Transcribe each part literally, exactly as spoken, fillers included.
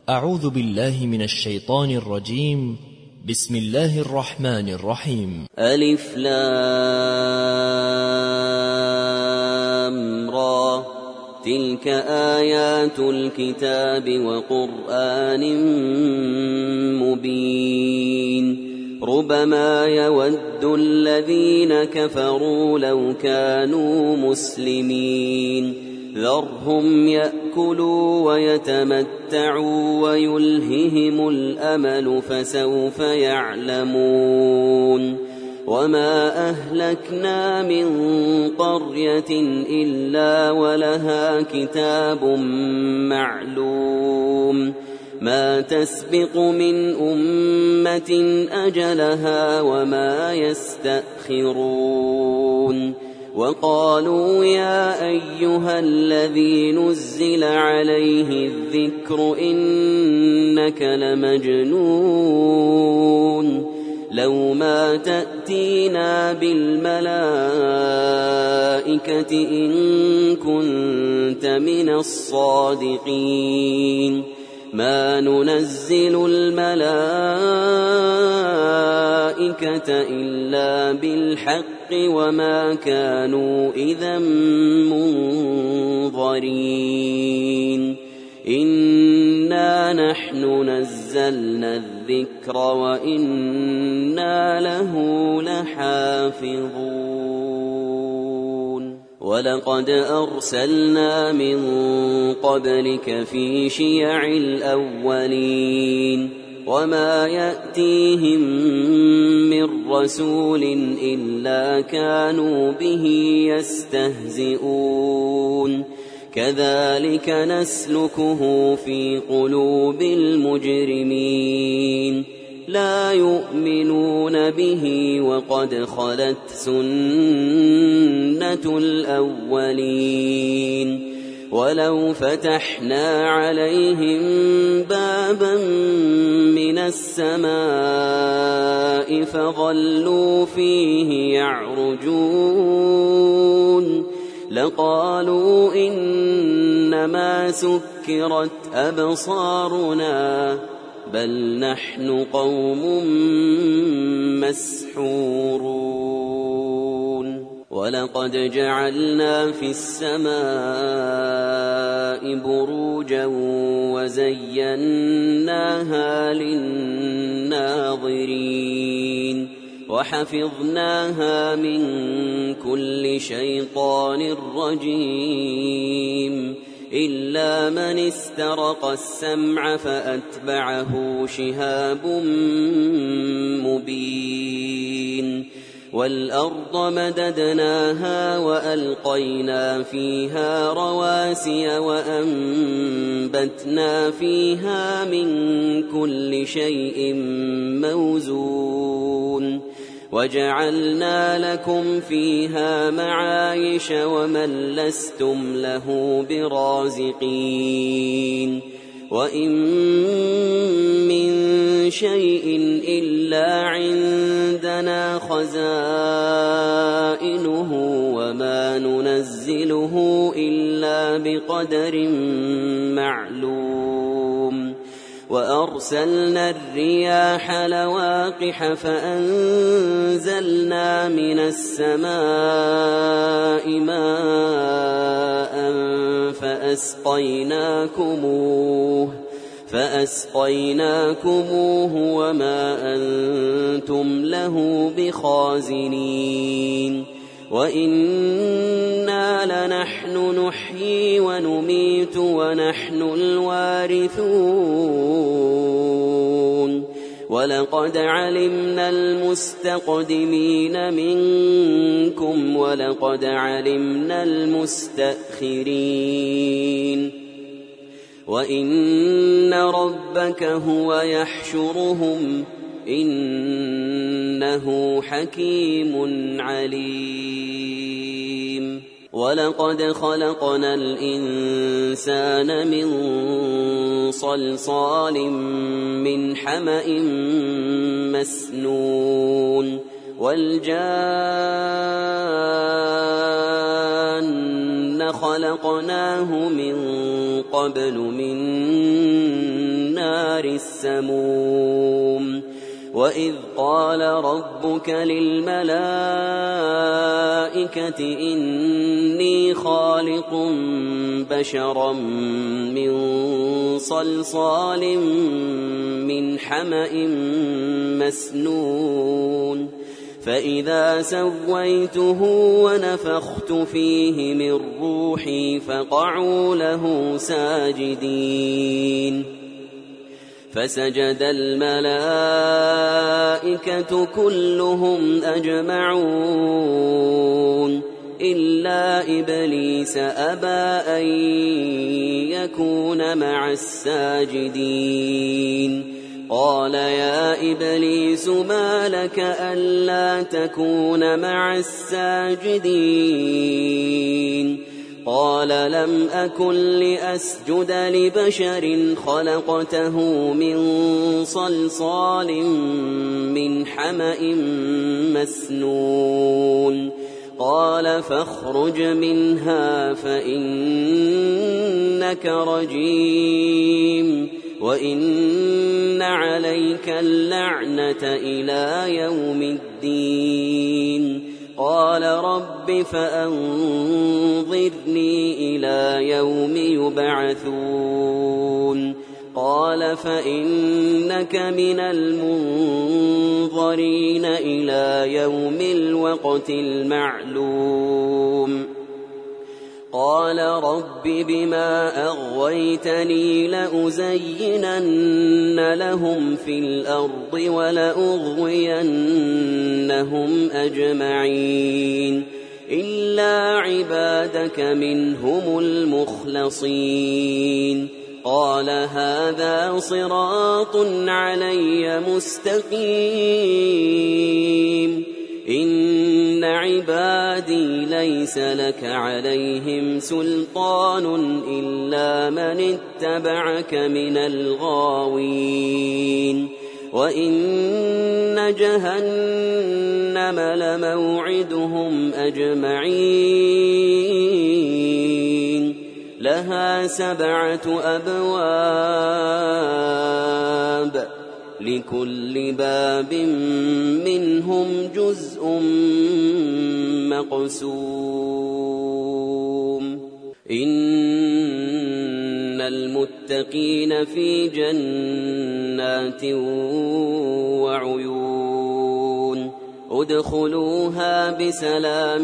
أعوذ بالله من الشيطان الرجيم. بسم الله الرحمن الرحيم. ألف لام را، تلك آيات الكتاب وقرآن مبين. ربما يود الذين كفروا لو كانوا مسلمين، ذرهم يأكلوا ويتمتعوا ويلههم الأمل فسوف يعلمون. وما أهلكنا من قرية إلا ولها كتاب معلوم، ما تسبق من أمة أجلها وما يستأخرون. وقالوا يا أيها الذي نزل عليه الذكر إنك لمجنون، لو ما تأتينا بالملائكة إن كنت من الصادقين. ما ننزل الملائكة إلا بالحق وما كانوا إذا منظرين. إنا نحن نزلنا الذكر وإنا له لحافظون. ولقد أرسلنا من قبلك في شيع الأولين، وما يأتيهم من رسول إلا كانوا به يستهزئون. كذلك نسلكه في قلوب المجرمين، لا يؤمنون به وقد خلت سنة الأولين. ولو فتحنا عليهم بابا من السماء فظلوا فيه يعرجون لقالوا إنما سكرت أبصارنا بل نحن قوم مسحورون. ولقد جعلنا في السماء بروجا وزيناها للناظرين وحفظناها من كل شيطان رجيم إلا من استرق السمع فأتبعه شهاب مبين. والأرض مددناها وألقينا فيها رواسي وأنبتنا فيها من كل شيء موزون وجعلنا لكم فيها معايش ومن لستم له برازقين. وإن من شيء إلا عندنا خزائنه وما ننزله إلا بقدر معلوم. وأرسلنا الرياح لواقح فأنزلنا من السماء ماء فأسقيناكموه فأسقيناكموه وما أنتم له بخازنين. وإنا لنحن نحيي ونميت ونحن الوارثون. ولقد علمنا المستقدمين منكم ولقد علمنا المستأخرين. وإن ربك هو يحشرهم إنه حكيم عليم. ولقد خلقنا الإنسان من صلصال من حمأ مسنون والجان خلقناه من قبل من النار السموم وإذ قال ربك للملائكة إني خالق بشرا من صلصال من حمأ مسنون فإذا سويته ونفخت فيه من روحي فقعوا له ساجدين فسجد الملائكة كلهم أجمعون إلا إبليس أبى أن يكون مع الساجدين قال يا إبليس ما لك ألا تكون مع الساجدين قال لم أكن لأسجد لبشر خلقته من صلصال من حمأ مسنون قال فاخرج منها فإنك رجيم وإن عليك اللعنة إلى يوم الدين قال رب فأنظرني إلى يوم يبعثون قال فإنك من المنظرين إلى يوم الوقت المعلوم قال رب بما أغويتني لأزينن لهم في الأرض ولأغوينهم أجمعين إلا عبادك منهم المخلصين قال هذا صراط علي مستقيم إن عبادي ليس لك عليهم سلطان إلا من اتبعك من الغاوين وإن جهنم لموعدهم أجمعين لها سبعة أبواب لكل باب منهم جزء مقسوم إن المتقين في جنات وعيون ادخلوها بسلام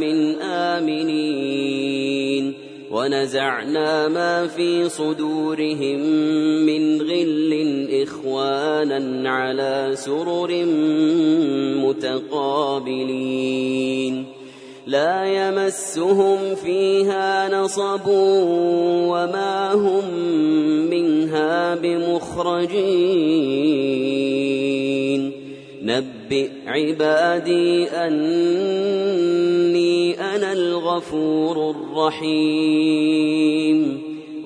آمنين ونزعنا ما في صدورهم من غل إخوانا على سرر متقابلين لا يمسهم فيها نصب وما هم منها بمخرجين نبئ عبادي أني أنا الغفور الرحيم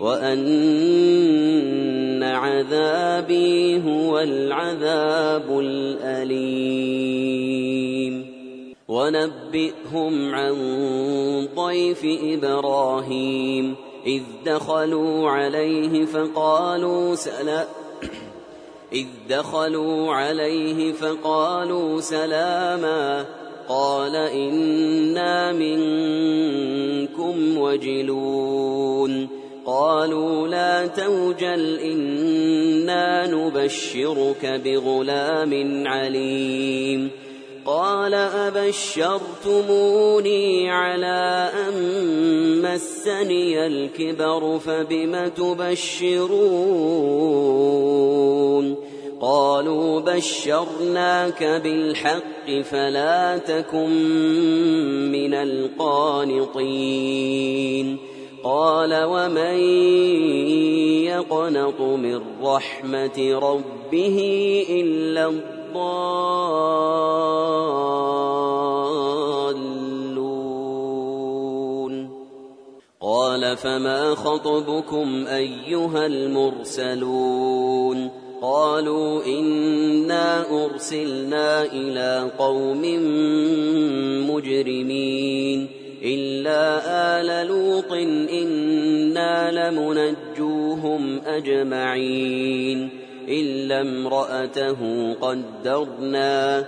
وأن عذابي هو العذاب الأليم ونبئهم عن ضيف إبراهيم إذ دخلوا عليه فقالوا سلام إذ دخلوا عليه فقالوا سلاما قال إنا منكم وجلون قالوا لا توجل إنا نبشرك بغلام عليم قال أبشرتموني على أن مسني الكبر فبم تبشرون قالوا بشرناك بالحق فلا تكن من القانطين قال ومن يقنط من رحمة ربه إلا الضالون قال فما خطبكم أيها المرسلون قالوا إنا أرسلنا إلى قوم مجرمين إلا آل لوط إنا لمنجوهم أجمعين إلا امرأته قدرنا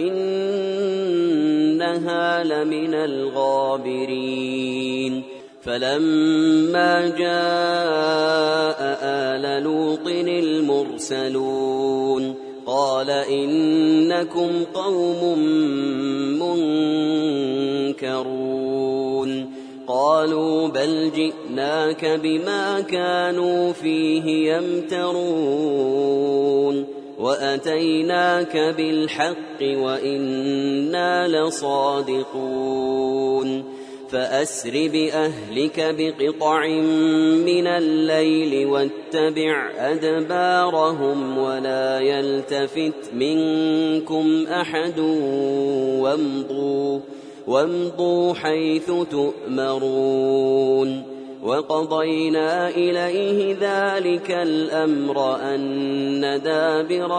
إنها لمن الغابرين فلما جاء آل لوط المرسلون قال إنكم قوم منكرون قالوا بل جئناك بما كانوا فيه يمترون وأتيناك بالحق وإنا لصادقون فأسر بأهلك بقطع من الليل واتبع أدبارهم ولا يلتفت منكم أحد وامضوا, وامضوا حيث تؤمرون وقضينا إليه ذلك الأمر أن دابر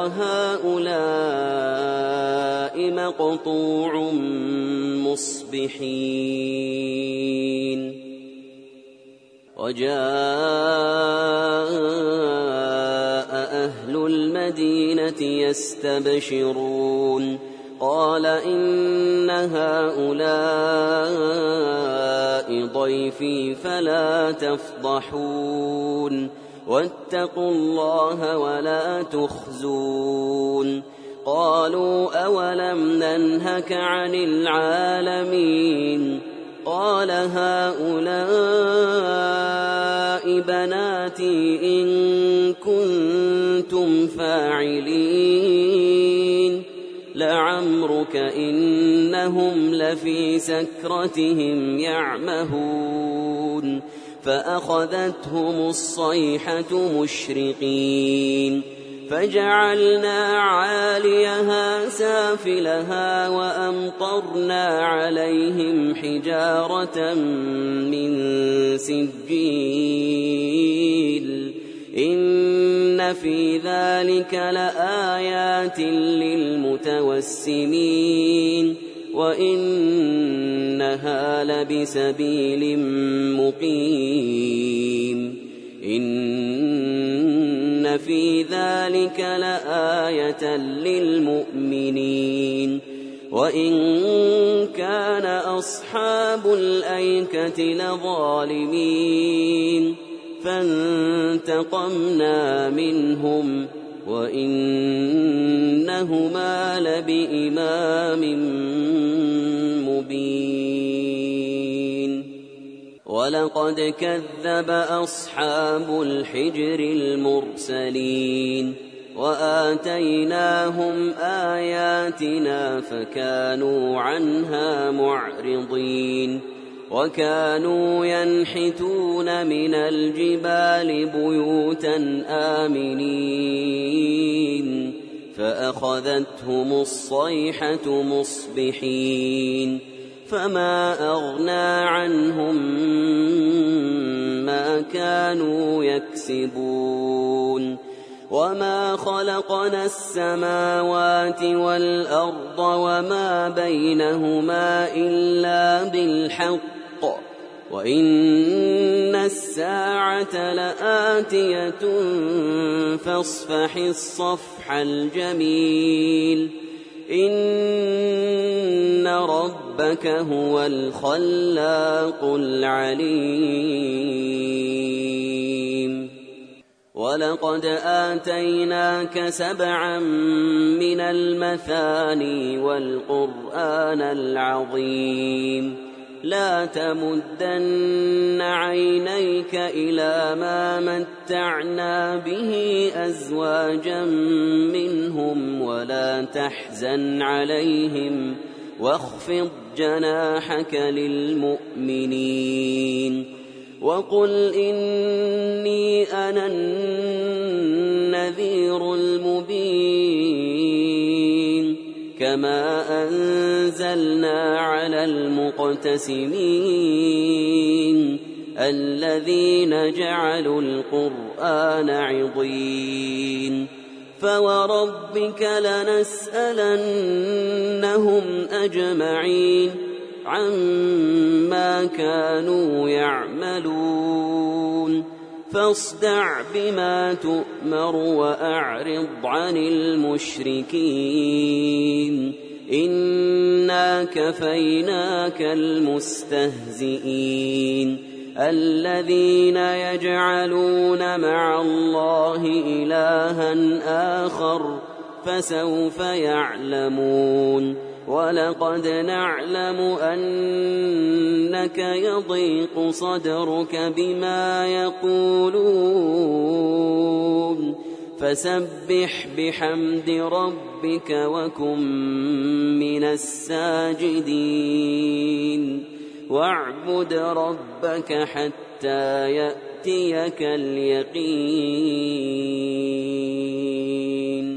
هؤلاء مقطوع مصبحين وجاء أهل المدينة يستبشرون قال إن هؤلاء ضيفي فلا تفضحون واتقوا الله ولا تخزون قالوا أولم ننهك عن العالمين قال هؤلاء بناتي إن كنتم فاعلين لعمرك إنهم لفي سكرتهم يعمهون فأخذتهم الصيحة مشرقين فجعلنا عاليها سافلها وأمطرنا عليهم حجارة من سجيل إن في ذلك لآيات للمتوسمين وإنها لبسبيل مقيم إن في ذلك لآية للمؤمنين وإن كان أصحاب الأيكة لظالمين فانتقمنا منهم وإنهما لبإمام مبين ولقد كذب أصحاب الحجر المرسلين وآتيناهم آياتنا فكانوا عنها معرضين وكانوا ينحتون من الجبال بيوتا آمنين فأخذتهم الصيحة مصبحين فما أغنى عنهم ما كانوا يكسبون وما خلقنا السماوات والأرض وما بينهما إلا بالحق وإن الساعة لآتية فاصفح الصفح الجميل إن ربك هو الخلاق العليم ولقد آتيناك سبعا من المثاني والقرآن العظيم لا تمدن عينيك إلى ما متعنا به أزواجا منهم ولا تحزن عليهم واخفض جناحك للمؤمنين وقل إني أنا النذير المبين كما أنزلنا على المقتسمين الذين جعلوا القرآن عضين فوربك لنسألنهم أجمعين عما كانوا يعملون فاصدع بما تؤمر وأعرض عن المشركين إنا كفيناك المستهزئين الذين يجعلون مع الله إلها آخر فسوف يعلمون ولقد نعلم أنك يضيق صدرك بما يقولون فسبح بحمد ربك وكن من الساجدين واعبد ربك حتى يأتيك اليقين